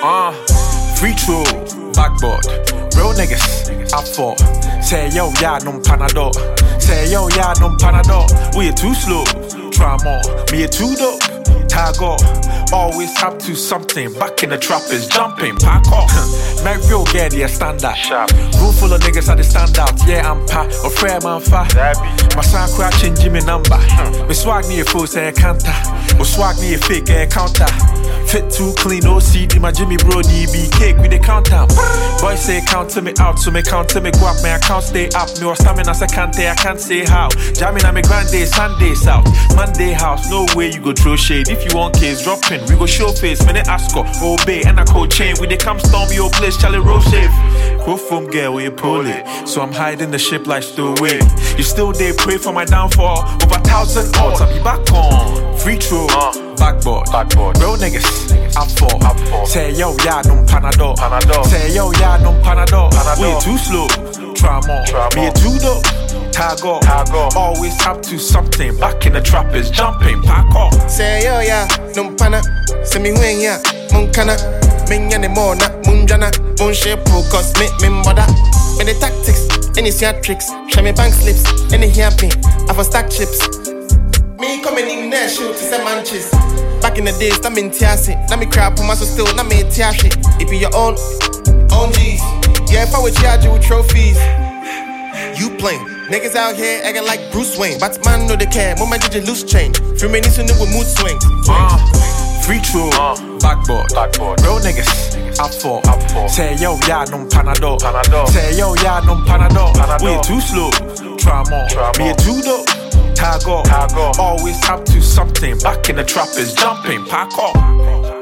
Free throw, backboard. Real niggas, I fought. Say yo, yeah, no Panadol. Say yo, yeah, no Panadol. We are too slow, try more. Me a too dope, tag off. Always up to something. Back in the trap is jumping, pack off. Make real get the standard. Room full of niggas at the stand out. Yeah, I'm pa, or fair man fa. My son crouching Jimmy number. Me swag me a full say canter. Or swag me a fake air counter. Fit too clean, no CD, my Jimmy Brody be cake with the countdown. Boys say count to me out, so me count to me go up, my account stay up. Me or stamina I can't say how. Jamming on me grand day, Sunday south. Monday house, no way you go throw shade. If you want case, drop in, we go show face. Minute ask obey, and I call chain. We they come storm your place, Charlie roll safe. Go from girl where you pull it. So I'm hiding the ship like stowaway. You still there, pray for my downfall. Over 1,000 odds, I'll be back on. Free throw, backboard. Real niggas, I fall. Say yo, yeah, no Panadol. Say yo, yeah, no Panadol. We too slow, try more. Me a too dope, tag off. Always up to something. Back in the trap is jumping, pack off. Say yo, yeah, no Pana. Say me when ya, Moncana. Minya ne more na munjana. Mon shape cause me bother. Me the tactics, any tricks. Show me bank slips, any happy. I for stack chips. Me coming in there, shoot to say manches. Back in the days, I'm in Tiasi. Now me crap on my so still, now me Tiashi. It be your own G's. Yeah, if I would charge you with trophies. You playing. Niggas out here acting like Bruce Wayne. But man know they care, moment did you lose change. Few minutes in with mood swings. Free throw, backboard. Real niggas, I fall. Say yo, yeah, no Panadol. Say yo, yeah, no Panadol. We too slow, try more. Me a too dope, tag off. Always up to something. Back in the trap is jumping, pack off.